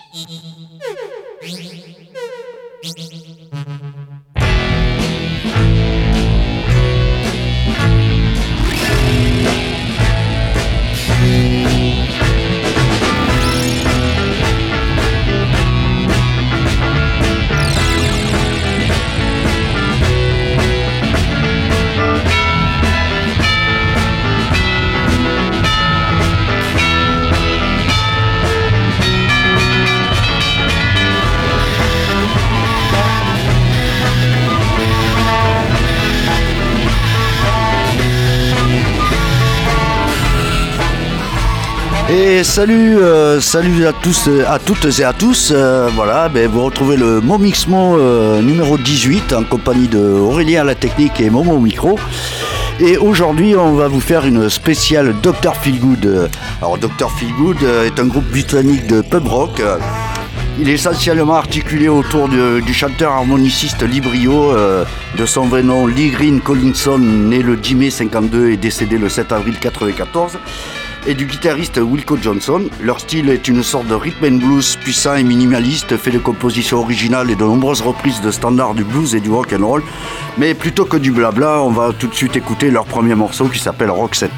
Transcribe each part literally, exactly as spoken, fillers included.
Et salut, euh, salut à tous, à toutes et à tous. Euh, voilà, ben vous retrouvez le Momixmo euh, numéro dix-huit en compagnie de Aurélien à la technique et Momo au micro. Et aujourd'hui, on va vous faire une spéciale docteur Feelgood. Alors, docteur Feelgood est un groupe britannique de pub rock. Il est essentiellement articulé autour de, du chanteur harmoniciste Lee Brio, euh, de son vrai nom Lee Green Collinson, né le dix mai cinquante-deux et décédé le sept avril quatre-vingt-quatorze. Et du guitariste Wilco Johnson. Leur style est une sorte de rhythm and blues puissant et minimaliste, fait de compositions originales et de nombreuses reprises de standards du blues et du rock and roll. Mais plutôt que du blabla, on va tout de suite écouter leur premier morceau qui s'appelle Roxette.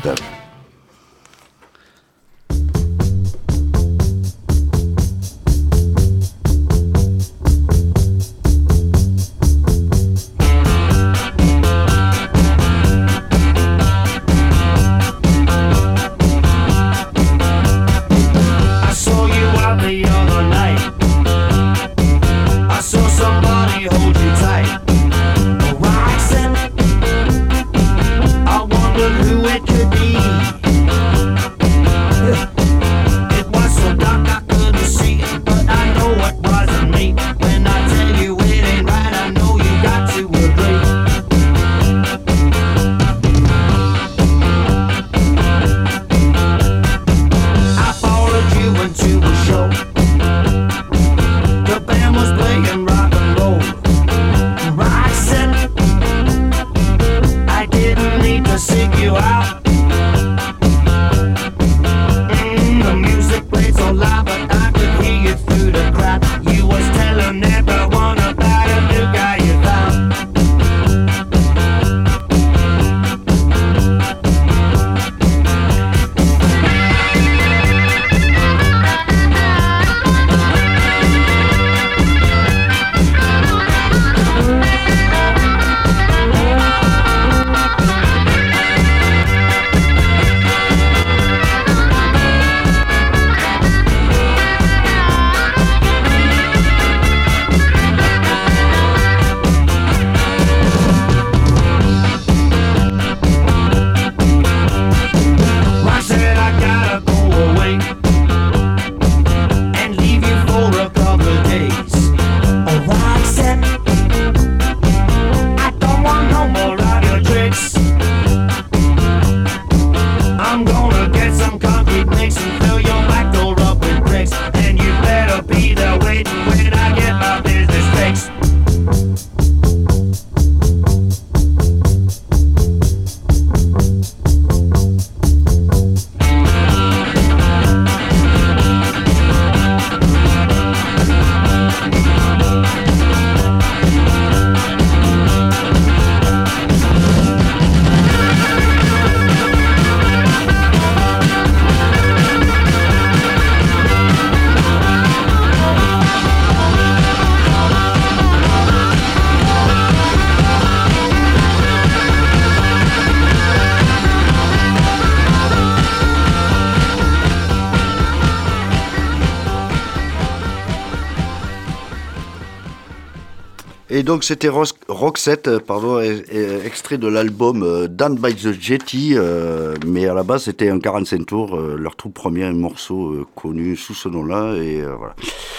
Et donc c'était Roxette, pardon, extrait de l'album Down by the Jetty, euh, mais à la base c'était un quarante-cinq tours, euh, leur tout premier morceau euh, connu sous ce nom-là, et euh, voilà.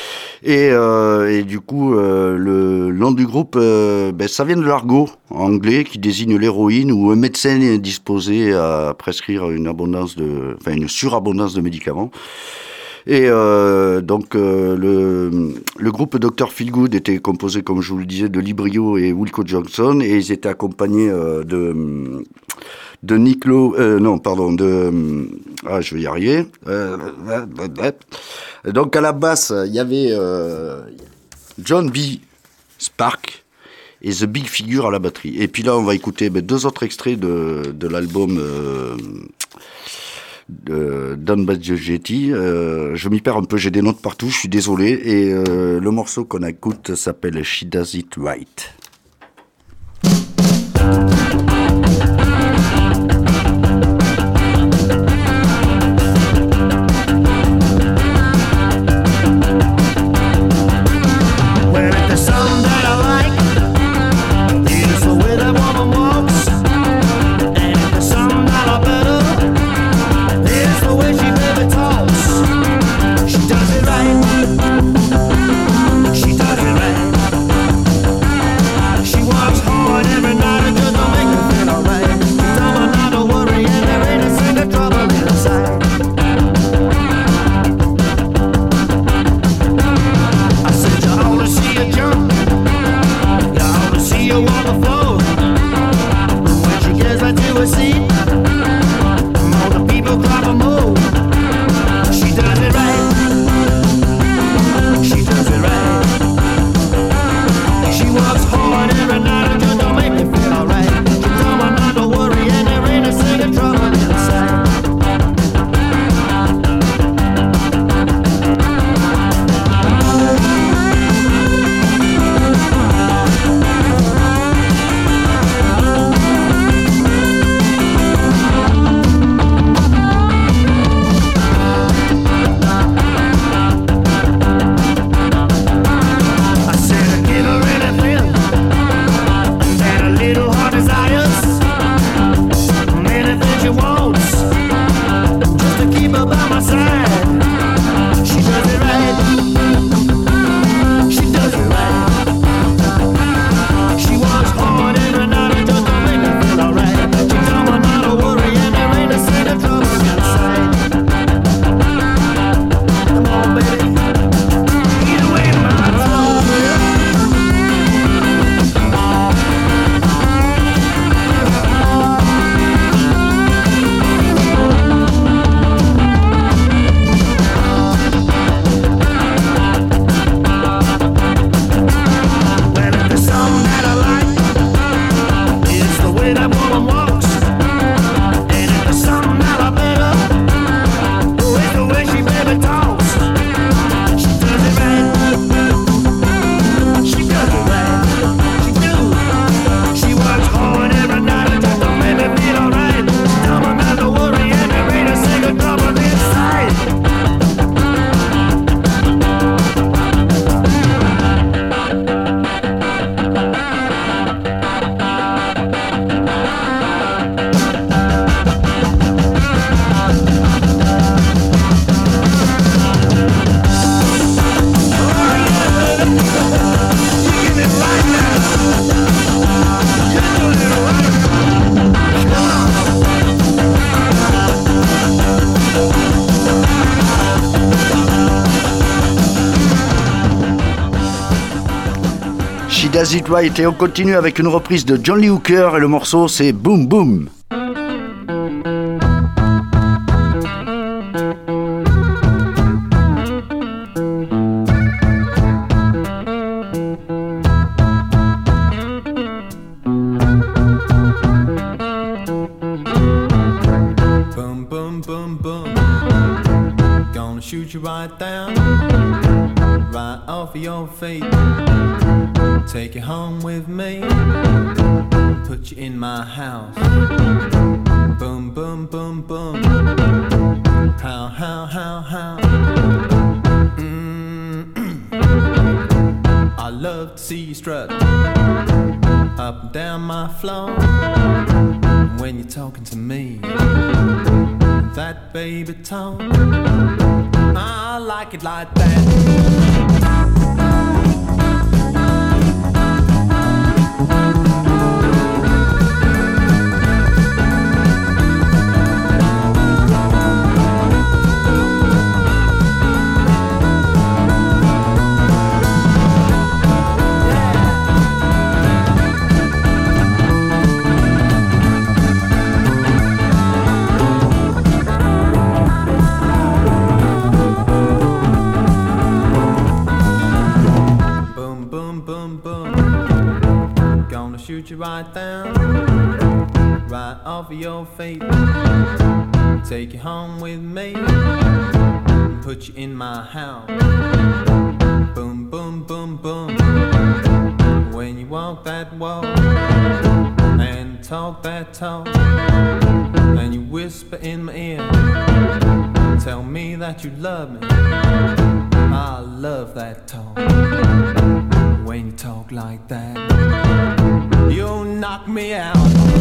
Et, euh, et du coup, euh, le nom du groupe, euh, ben, ça vient de l'argot anglais qui désigne l'héroïne ou un médecin est disposé à prescrire une abondance de, enfin une surabondance de médicaments. Et euh, donc euh, le, le groupe docteur Feelgood était composé, comme je vous le disais, de Lee Brio et Wilco Johnson, et ils étaient accompagnés euh, de de Nick Lowe, euh, non pardon, de ah je vais y arriver. Euh, donc à la basse il y avait euh, John B. Spark et The Big Figure à la batterie. Et puis là on va écouter ben, deux autres extraits de de l'album. Euh, de Don Badgetti. Euh, je m'y perds un peu, j'ai des notes partout, je suis désolé. Et euh, le morceau qu'on écoute s'appelle She Does It Right. Does It Right, et on continue avec une reprise de John Lee Hooker et le morceau c'est Boom Boom. Boom, boom, boom, boom. Gonna shoot you right down, right off of your feet. Take you home with me, put you in my house. Boom, boom, boom, boom. How, how, how, how. Mm-mm. I love to see you strut up and down my floor when you're talking to me. That baby tone, I like it like that. right down, right off of your feet. Take you home with me, put you in my house. Boom, boom, boom, boom. When you walk that walk and talk that talk, and you whisper in my ear, tell me that you love me. I love that talk. When you talk like that, you'll knock me out.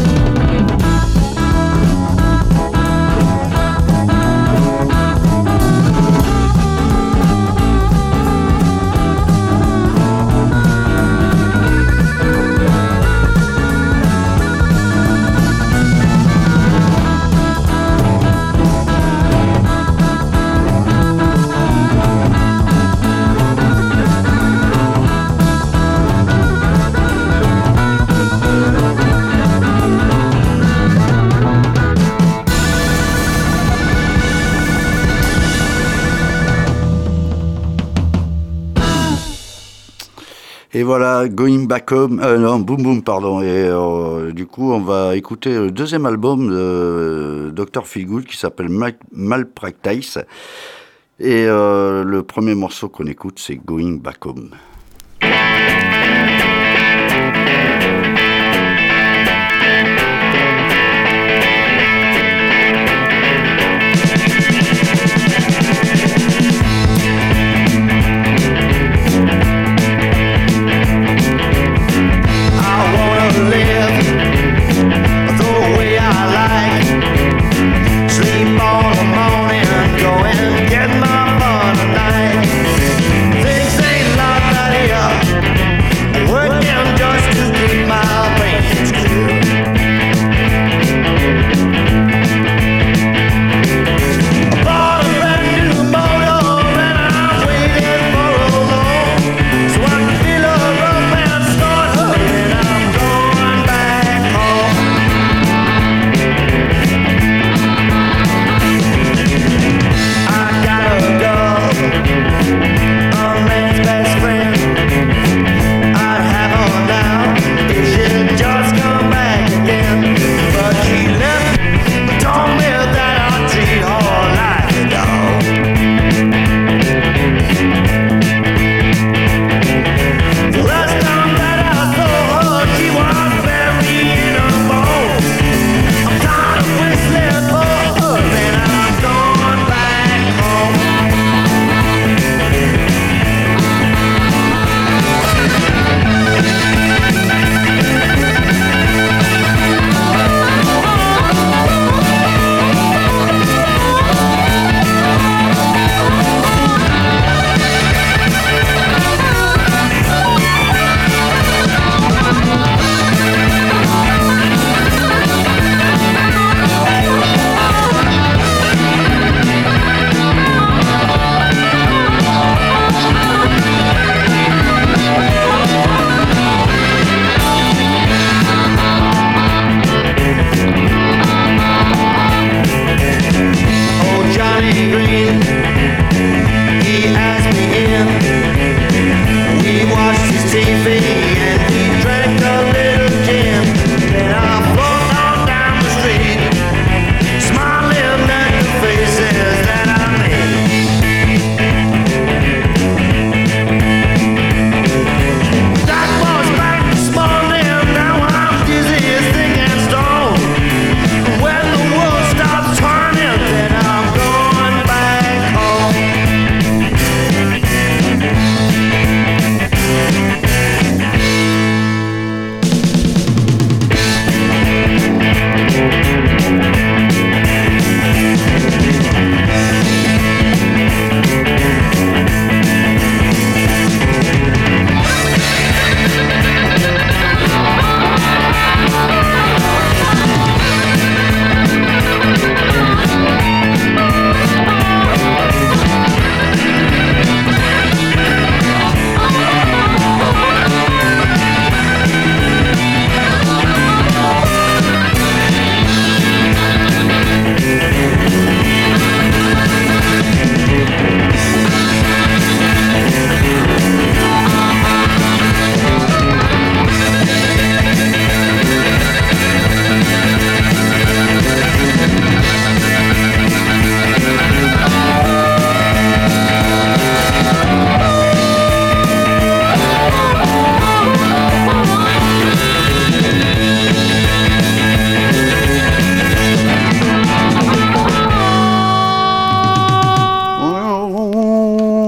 Et voilà, Going Back Home, euh, non, Boom Boom, pardon. Et euh, du coup, on va écouter le deuxième album de docteur Feelgood qui s'appelle Mal- Malpractice. Et euh, le premier morceau qu'on écoute, c'est Going Back Home. Get my fun tonight. Things ain't like that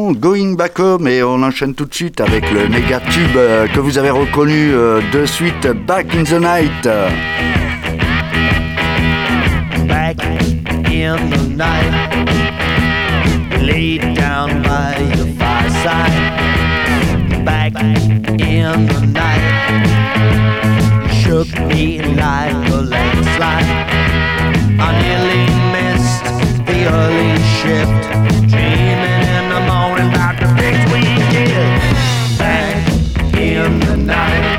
chanson Going Back Home et on enchaîne tout de suite avec le méga tube euh, que vous avez reconnu euh, de suite, Back in the Night. Back in the night, laid down by your fireside. Back in the night, shook me like a landslide. I nearly missed the early shift, dreaming in the morning about the things we did. Back in the night,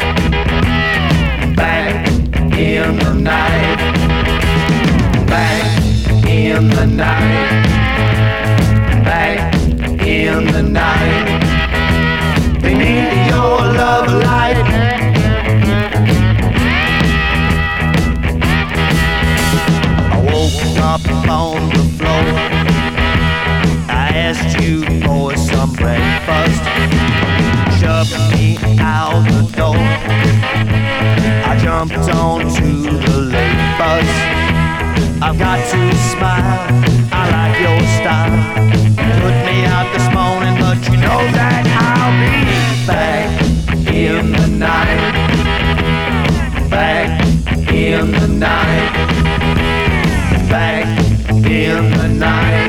back in the night, back in the night, back in the night, beneath your love light. Up on the floor, I asked you for some breakfast, shoved me out the door. I jumped onto the late bus. I've got to smile, I like your style. Put me out this morning, but you know that I'll be back in the night, back in the night, back in the night,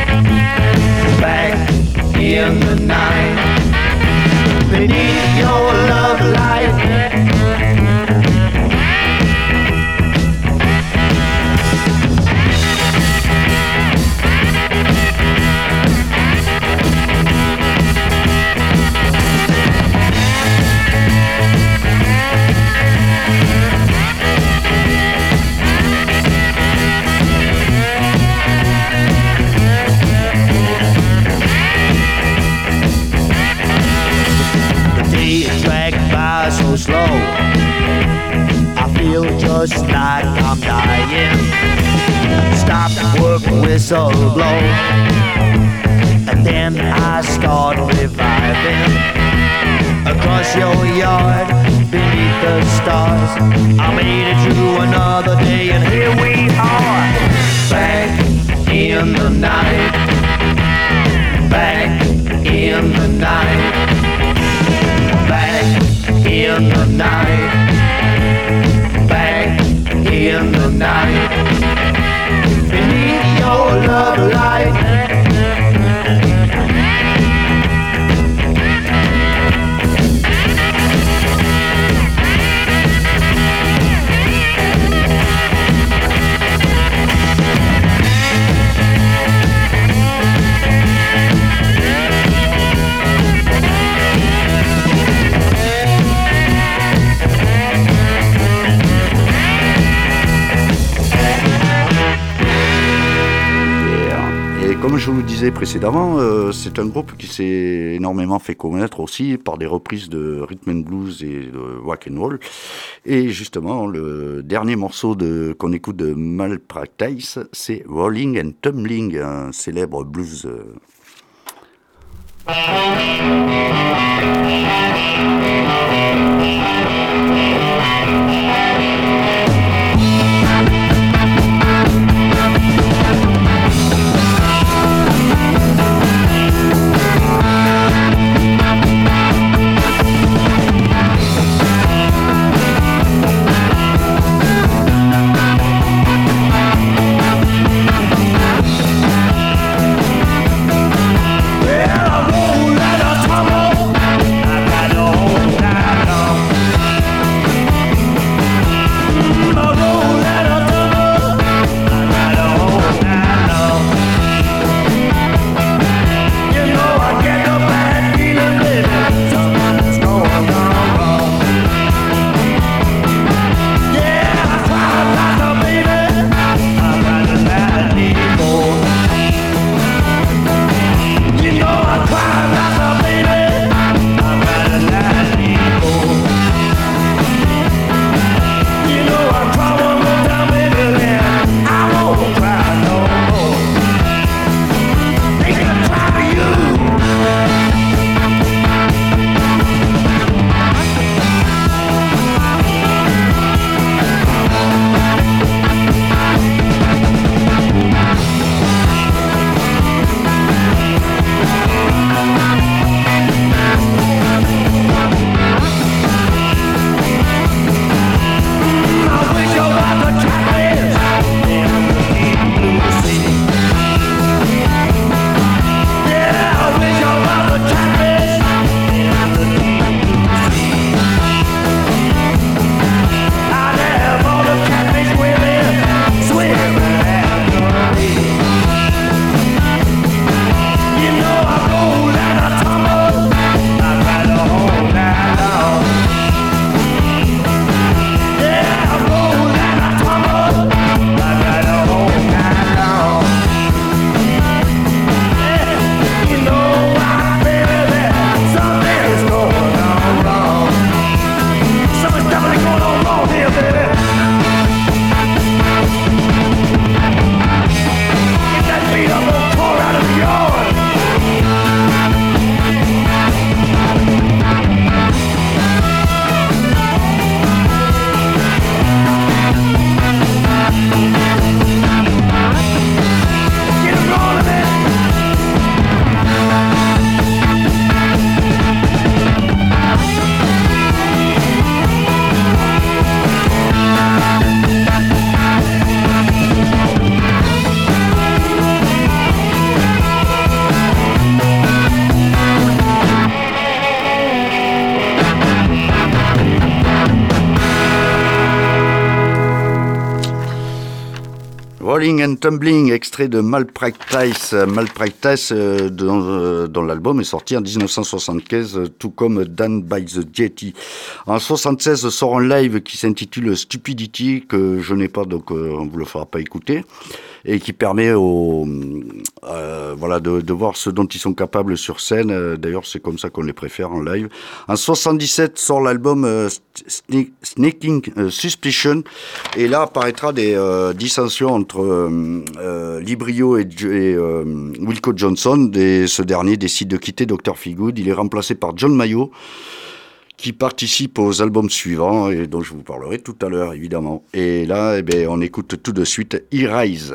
back in the night, beneath your love light. So slow, I feel just like I'm dying. Stop work, whistle blow, and then I start reviving. Across your yard, beneath the stars, I made it through another day, and here we are. Back in the night, back in the night, back in the night, back in the night, beneath your love light. Comme je vous le disais précédemment, euh, c'est un groupe qui s'est énormément fait connaître aussi par des reprises de rhythm and blues et de rock and roll. Et justement, le dernier morceau de, qu'on écoute de Malpractice, c'est Rolling and Tumbling, un célèbre blues. Euh... Well, I roll Rolling and Tumbling, extrait de Malpractice, Malpractice euh, dont, euh, dont l'album est sorti en dix-neuf cent soixante-quinze, euh, tout comme Down by the Jetty. En soixante-seize sort un live qui s'intitule Stupidity, que je n'ai pas, donc euh, on ne vous le fera pas écouter, et qui permet aux, euh, voilà, de, de voir ce dont ils sont capables sur scène. Euh, d'ailleurs, c'est comme ça qu'on les préfère en live. En soixante-dix-sept sort l'album euh, Sne- Sneaking euh, Suspicion, et là apparaîtra des euh, dissensions entre euh, euh, Lee Brio et, et euh, Wilco Johnson, et ce dernier décide de quitter docteur Feelgood. Il est remplacé par John Mayall, qui participe aux albums suivants et dont je vous parlerai tout à l'heure, évidemment. Et là, eh bien, on écoute tout de suite He Rise.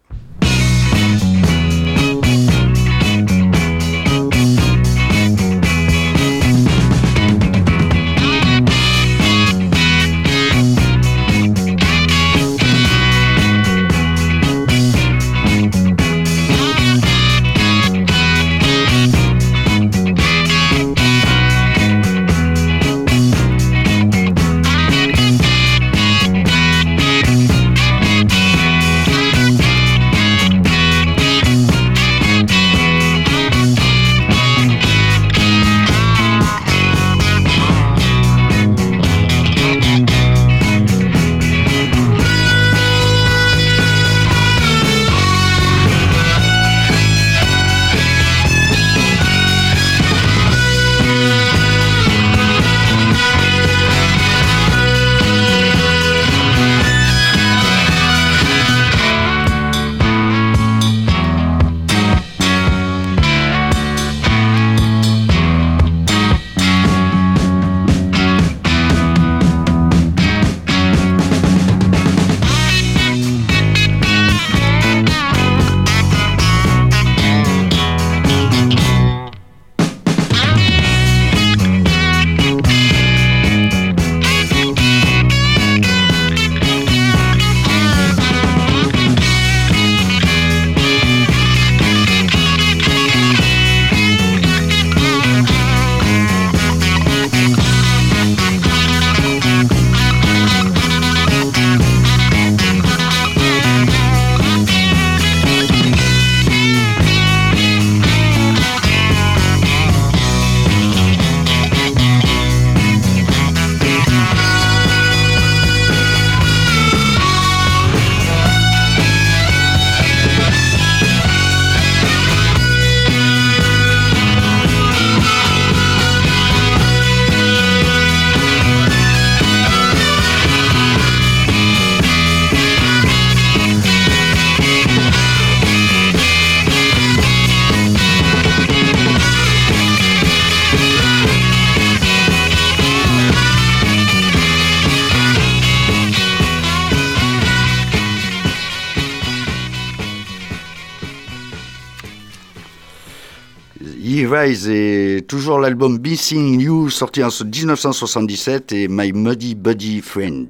He Rise est toujours l'album Missing You, sorti en dix-neuf cent soixante-dix-sept, et My Muddy Buddy Friend.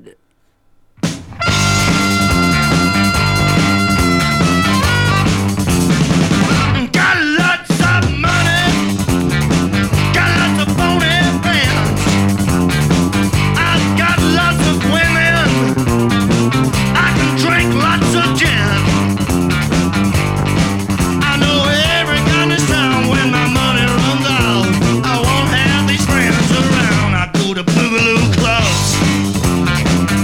Boogaloo clubs.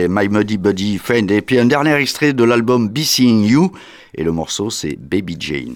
c'était My Muddy Buddy Friend. Et puis un dernier extrait de l'album Be Seeing You, et le morceau c'est Baby Jane.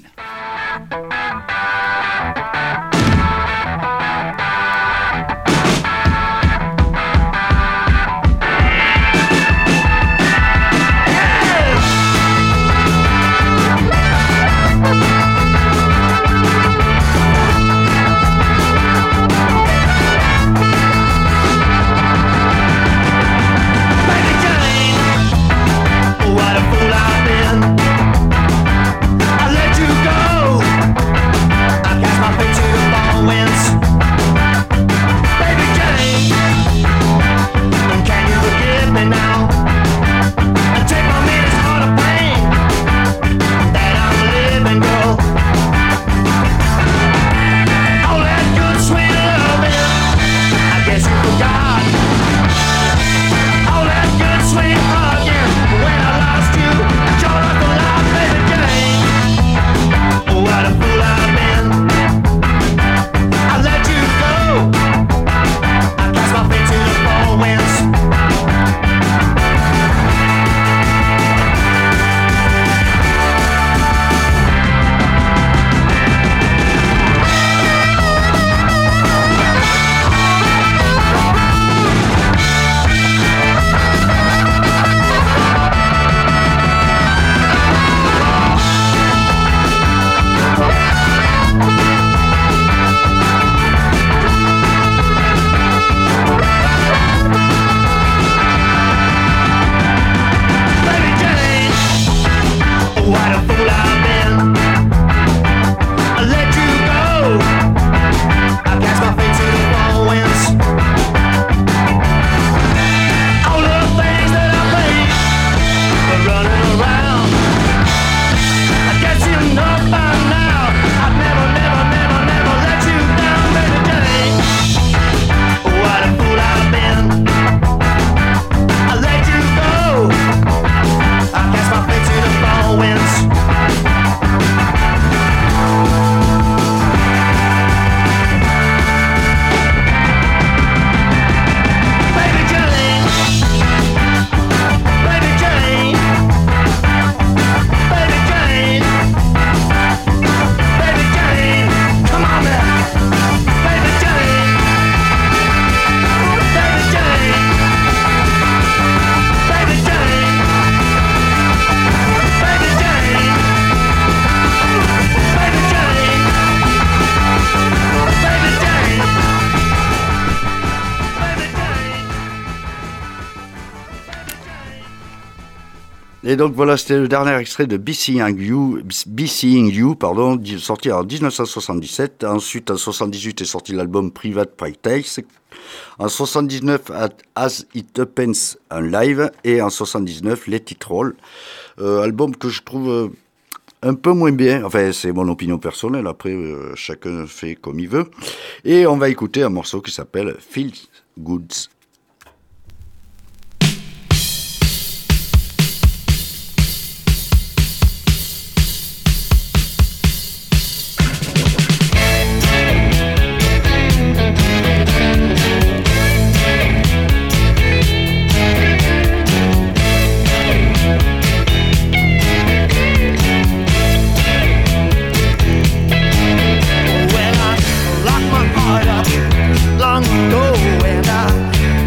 Et donc voilà, c'était le dernier extrait de Be Seeing You, Be Seeing You pardon, sorti en dix-neuf cent soixante-dix-sept. Ensuite, en soixante-dix-huit est sorti l'album Private Practice. En soixante-dix-neuf, As It Happens en live. Et en soixante-dix-neuf, Let It Roll. Euh, album que je trouve euh, un peu moins bien. Enfin, c'est mon opinion personnelle. Après, euh, chacun fait comme il veut. Et on va écouter un morceau qui s'appelle Feel Goods. Long ago, and I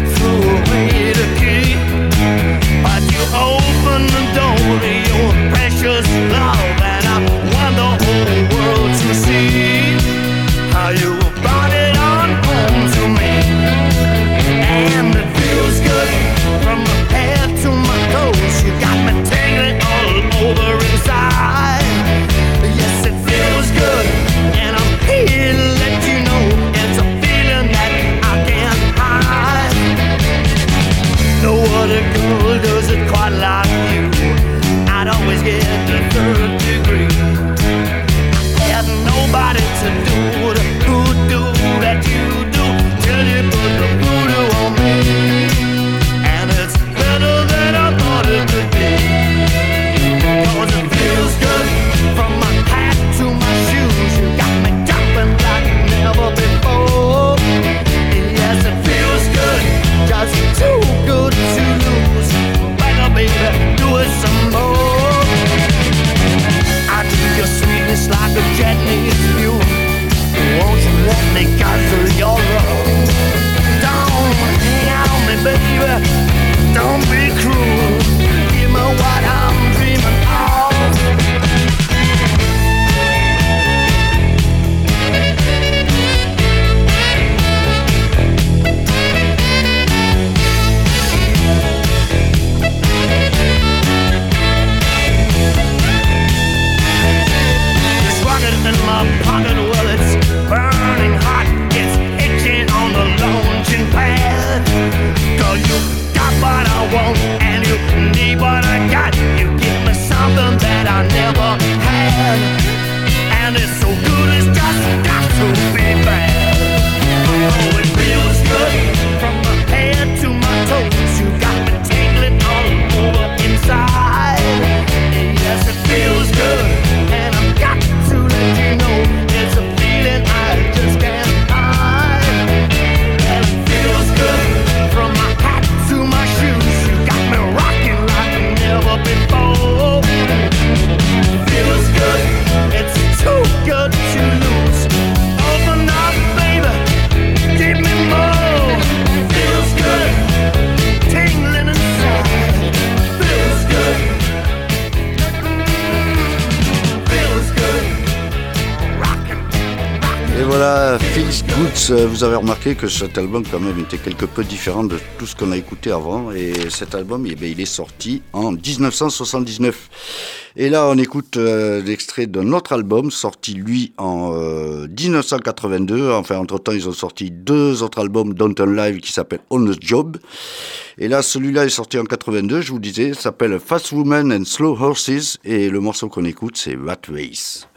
Goods, vous avez remarqué que cet album quand même était quelque peu différent de tout ce qu'on a écouté avant, et cet album eh bien, il est sorti en dix-neuf cent soixante-dix-neuf. Et là on écoute euh, l'extrait d'un autre album sorti lui en euh, dix-neuf cent quatre-vingt-deux. Enfin entre temps ils ont sorti deux autres albums dont un live qui s'appelle On the Job. Et là celui-là est sorti en quatre-vingt-deux, je vous disais, s'appelle Fast Women and Slow Horses, et le morceau qu'on écoute c'est Rat Race.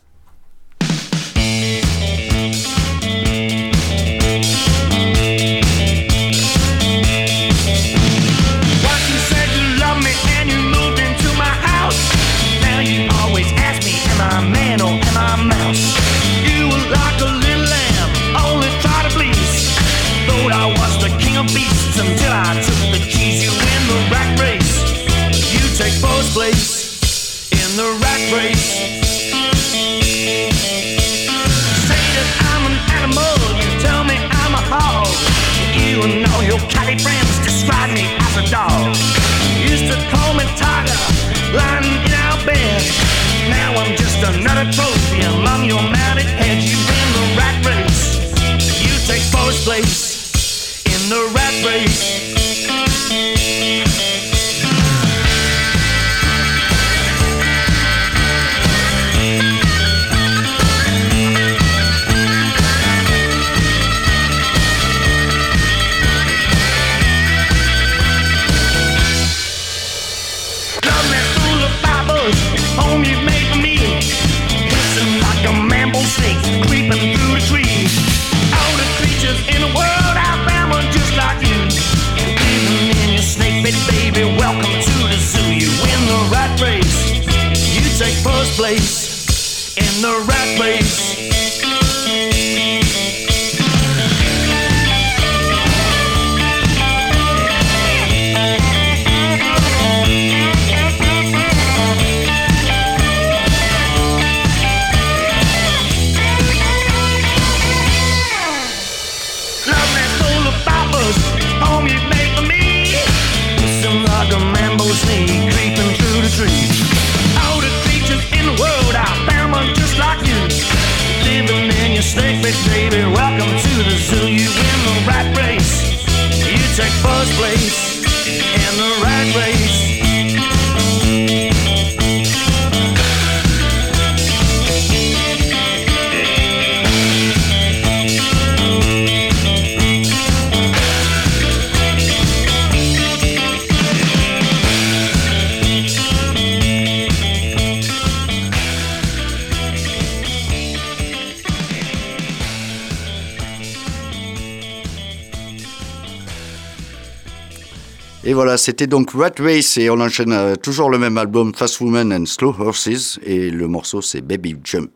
Until I took the keys, you win the rat race. You take first place in the rat race. Say that I'm an animal, you tell me I'm a hog. You and all your catty friends describe me as a dog. You used to call me tiger, lying in our bed. Now I'm just another trophy among your mounted heads. You win the rat race. You take first place in the rat race. Love me full of fibers, home you've made for me. Hissing like a mambo snake, creeping through the trees. All the creatures in the world I found were just like you. Living in your snake bed, baby, welcome to the zoo. You win the rat race. You take first place in the rat race. Snake creeping through the trees. All the creatures in the world I found one just like you. Living in your snake bed, baby, welcome to the zoo. You win the rat race. You take first place in the rat race. Et voilà, c'était donc Rat Race, et on enchaîne euh, toujours le même album, Fast Women and Slow Horses, et le morceau c'est Baby Jump.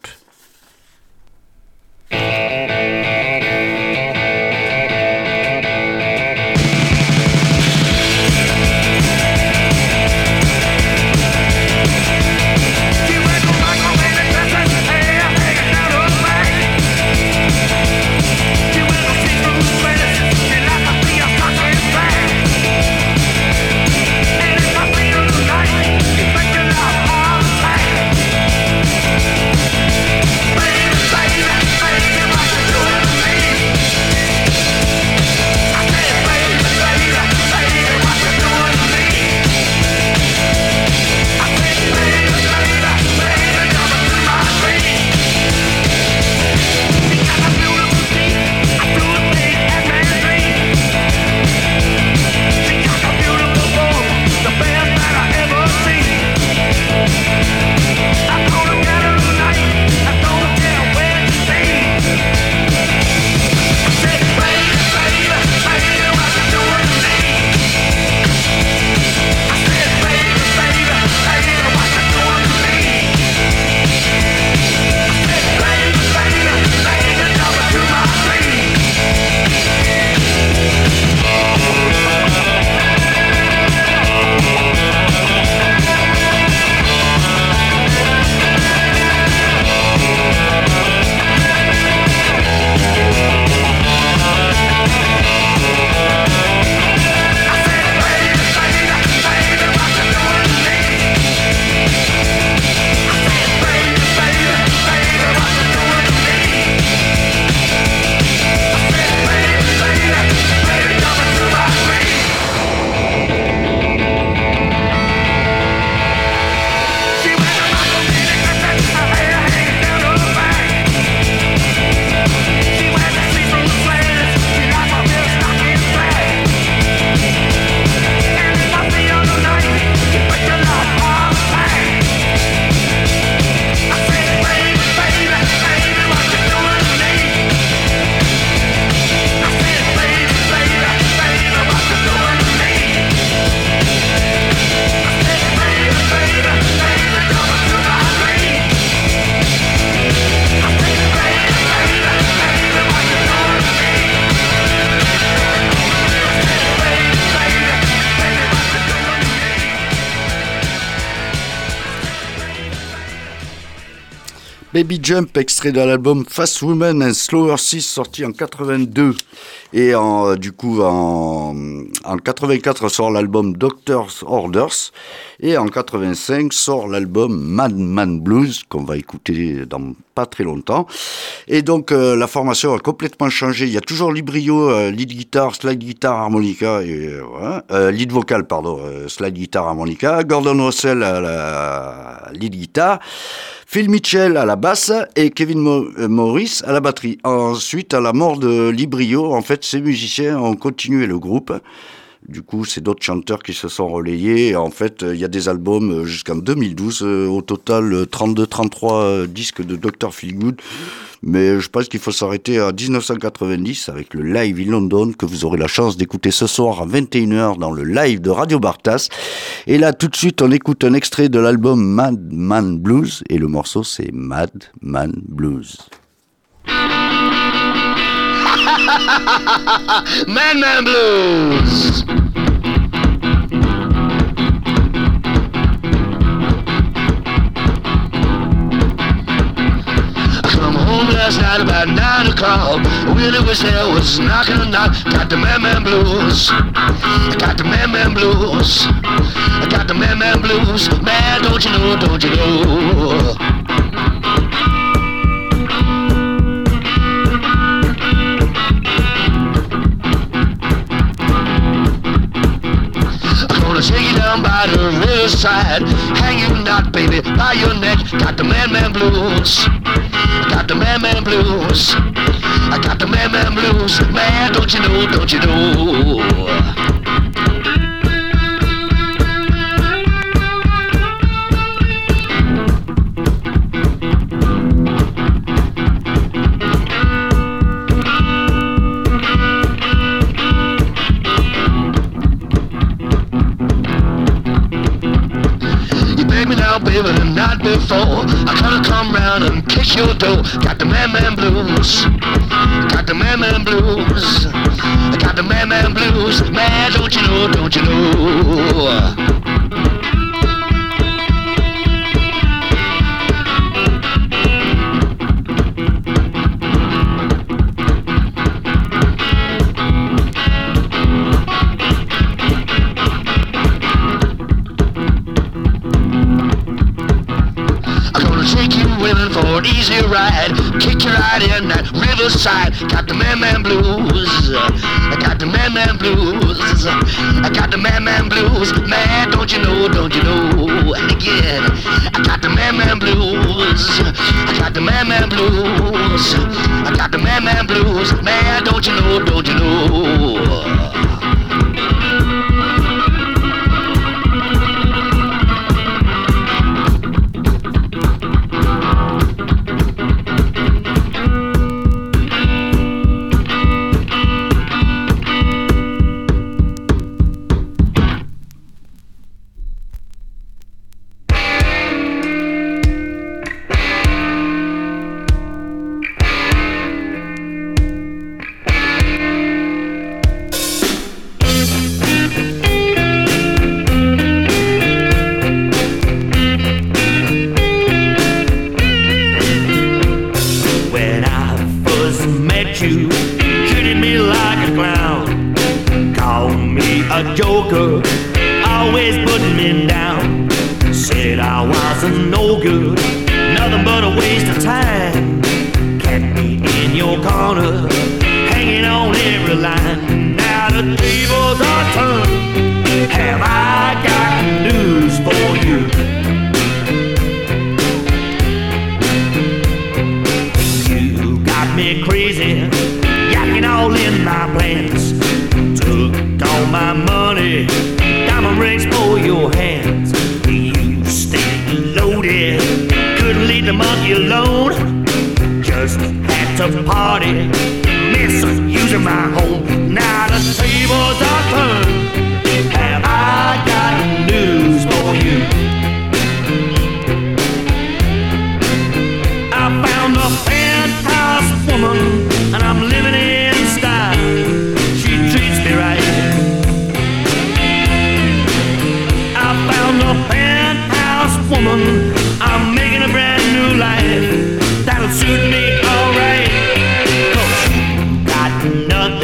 Baby, Baby Jump, extrait de l'album Fast Woman and Slower six, sorti en quatre-vingt-deux. Et en, du coup, en, en quatre-vingt-quatre sort l'album Doctor's Orders. Et en quatre-vingt-cinq sort l'album Mad Man Blues, qu'on va écouter dans pas très longtemps. Et donc, euh, la formation a complètement changé. Il y a toujours Lee Brio, euh, lead guitar, slide guitar, harmonica, et, euh, voilà. euh, lead vocal, pardon, euh, slide guitar, harmonica. Gordon Russell à la lead guitar. Phil Mitchell à la basse et Kevin Mo- Morris à la batterie. Ensuite, à la mort de Lee Brio, en fait, ces musiciens ont continué le groupe. Du coup, c'est d'autres chanteurs qui se sont relayés. Et en fait, il y a des albums jusqu'en deux mille douze. Au total, trente-deux trente-trois disques de docteur Feelgood. Mais je pense qu'il faut s'arrêter à dix-neuf cent quatre-vingt-dix avec le live in London que vous aurez la chance d'écouter ce soir à vingt et une heures dans le live de Radio Bartas. Et là, tout de suite, on écoute un extrait de l'album Mad Man Blues et le morceau, c'est Mad Man Blues. Mad Man Blues. Last night about nine o'clock, Willie was there, was knocking a knock. Got the Man Man Blues, I got the Man Man Blues, I got the Man Man Blues. Man, don't you know, don't you know? Take you down by the riverside, hang you not, baby, by your neck. Got the Man Man Blues, got the Man Man Blues, I got the Man Man Blues. Man, don't you know, don't you know? Baby, the night before I gotta come round and kick your door. Got the Man Man Blues, got the Man Man Blues, I got the Man Man Blues. Man, don't you know, don't you know? For an easy ride, kick you right in that riverside. Got the Man Man Blues, I got the Man Man Blues, I got the Man Man Blues. Man, don't you know, don't you know? And again, I got the Man Man Blues, I got the Man Man Blues, I got the Man Man Blues. Man, don't you know, don't you know? I'm making a brand new life.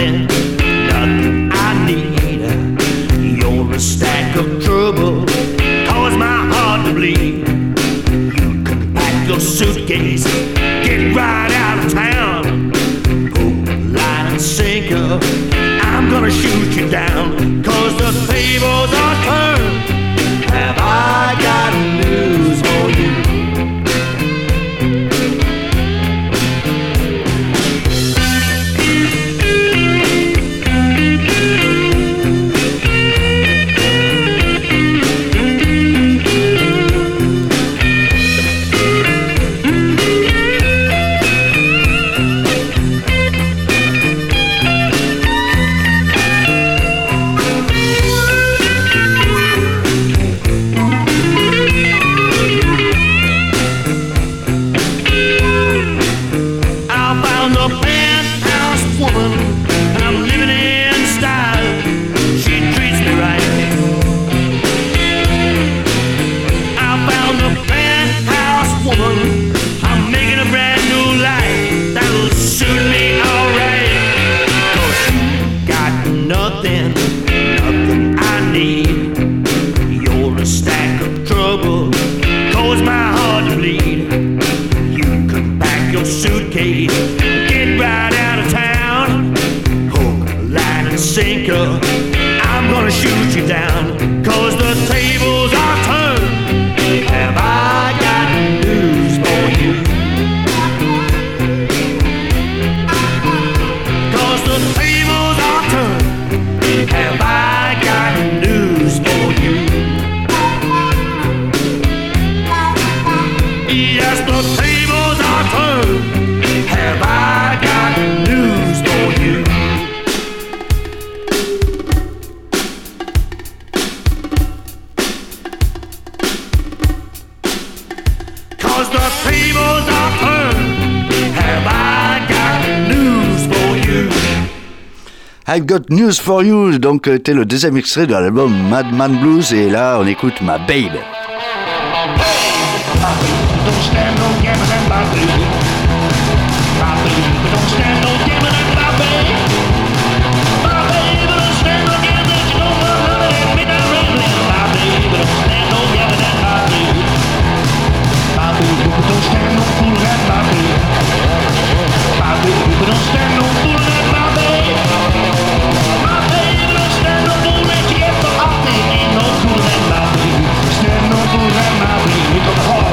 nothing, nothing I need. You're a stack of trouble, cause my heart to bleed. You can pack your suitcase, get right out of town. Hook, line, and sinker, I'm gonna shoot you down, cause the tables are turned. Have I got news for you? Get right out of town. Hook, line, and sinker, I'm gonna shoot you down, cause the tables are turned. Have I got news for you? Cause the tables are turned. Have I got news for you? Yes, the tables are turned. Have I got news for you? Cause the tables are turned. Have I got news for you? I've Got News for You, donc c'était le deuxième extrait de l'album Madman Blues, et là on écoute Ma Babe. Don't stand no gambling, my baby. My baby, don't stand no gambling, my baby. My baby, don't stand no gambling. You know my honey, that midnight rambling. My baby, don't stand no gambling, my baby. My baby, don't stand no fooling at my baby. My baby, don't stand no fooling at my baby. My baby, don't stand no fooling at you. Get the hot thing, ain't no fooling at my baby. Stand no fooling at my baby. Come on.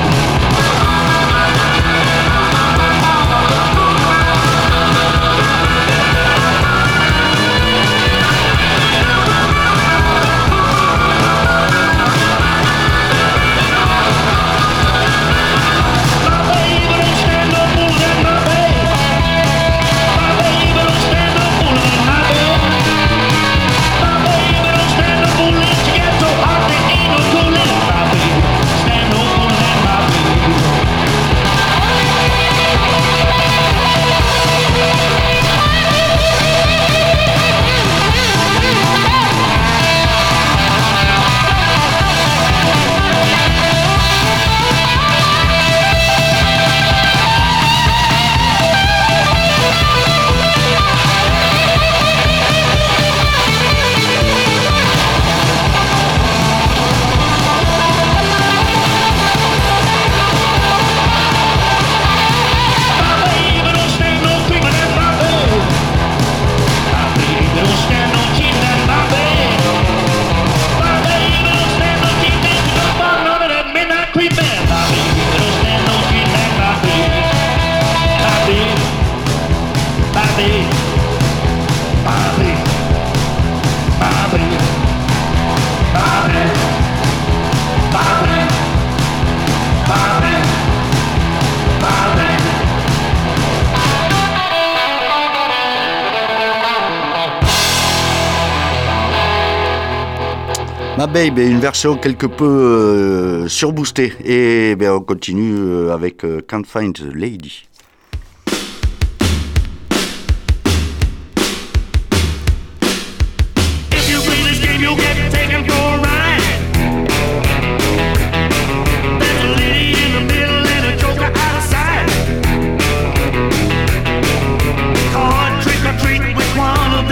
Ma Babe est une version quelque peu euh, surboostée. Et ben, on continue euh, avec euh, Can't Find the Lady. Treat with one of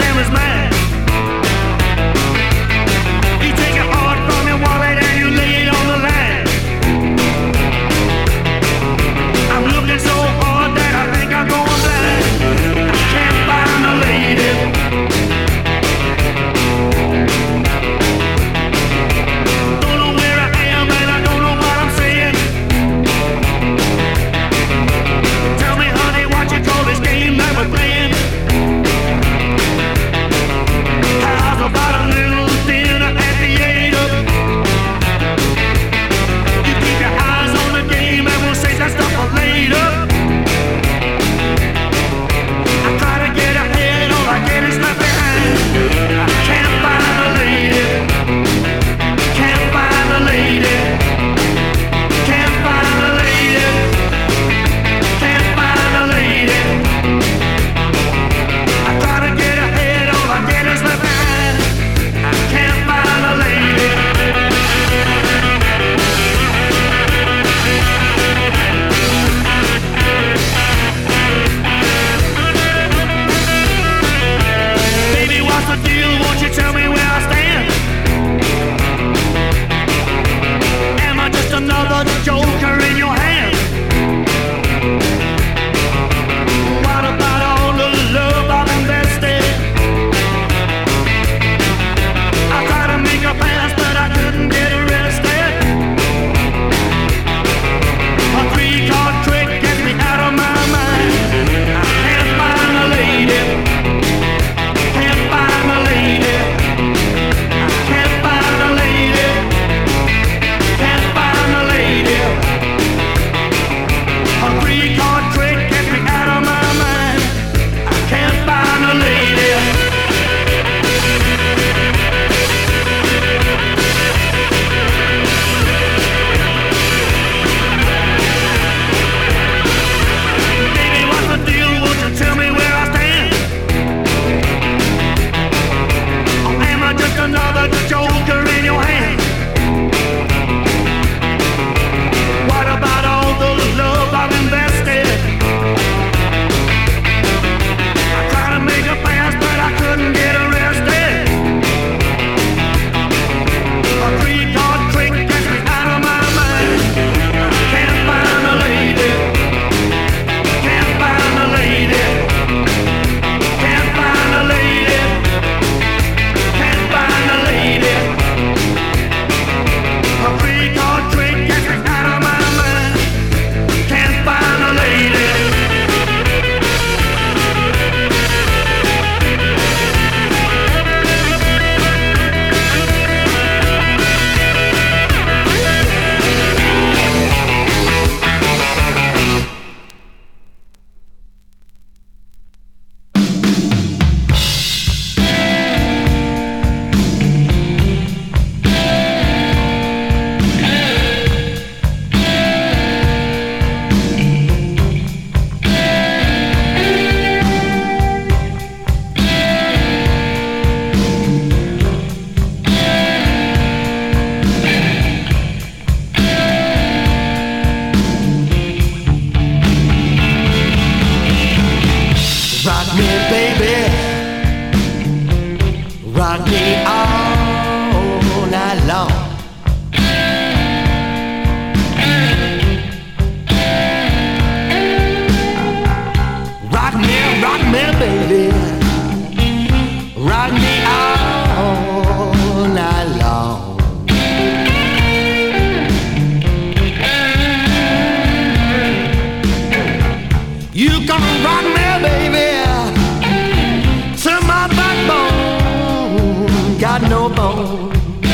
no bone.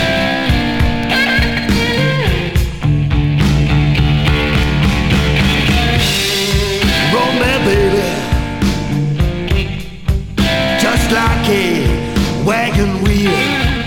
Roll me, baby, just like a wagon wheel.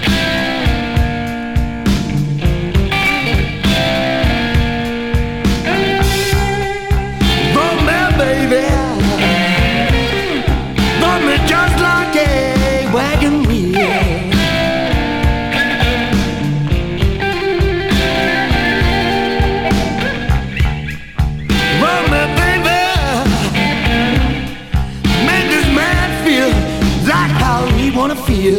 Wanna feel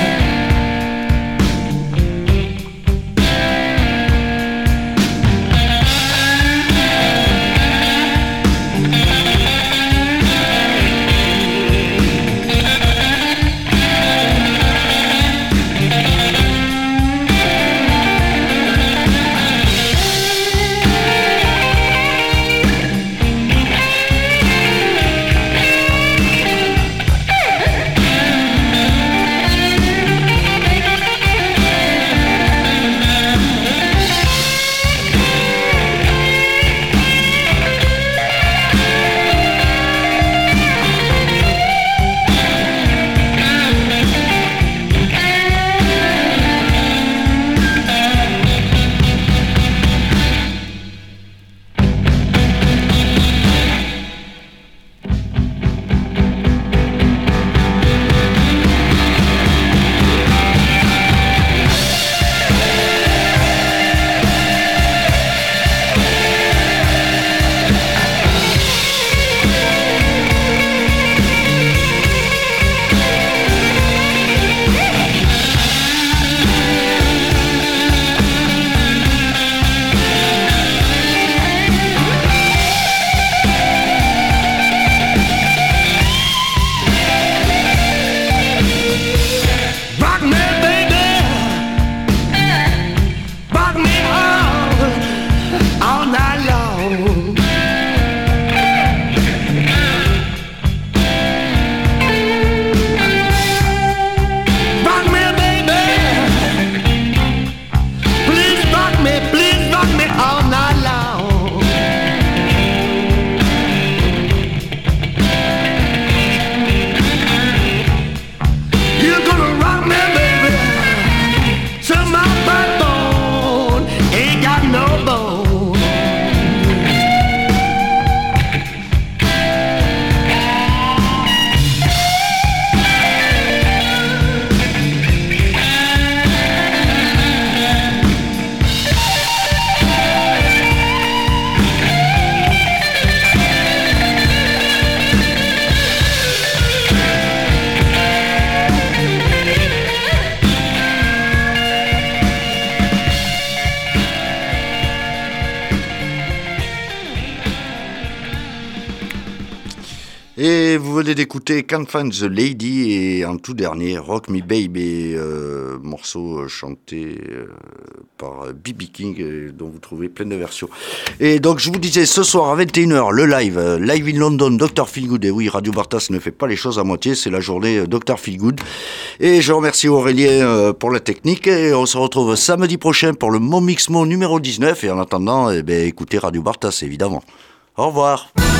Et vous venez d'écouter Can't Find the Lady et en tout dernier Rock Me Baby, euh, morceau chanté euh, par B B King euh, dont vous trouvez plein de versions. Et donc je vous disais ce soir à vingt et une heures le live, euh, live in London, docteur Feelgood. Et oui, Radio Bartas ne fait pas les choses à moitié, c'est la journée euh, docteur Feelgood. Et je remercie Aurélien euh, pour la technique et on se retrouve samedi prochain pour le Mon Mixmo numéro dix-neuf. Et en attendant, eh ben, écoutez Radio Bartas évidemment. Au revoir.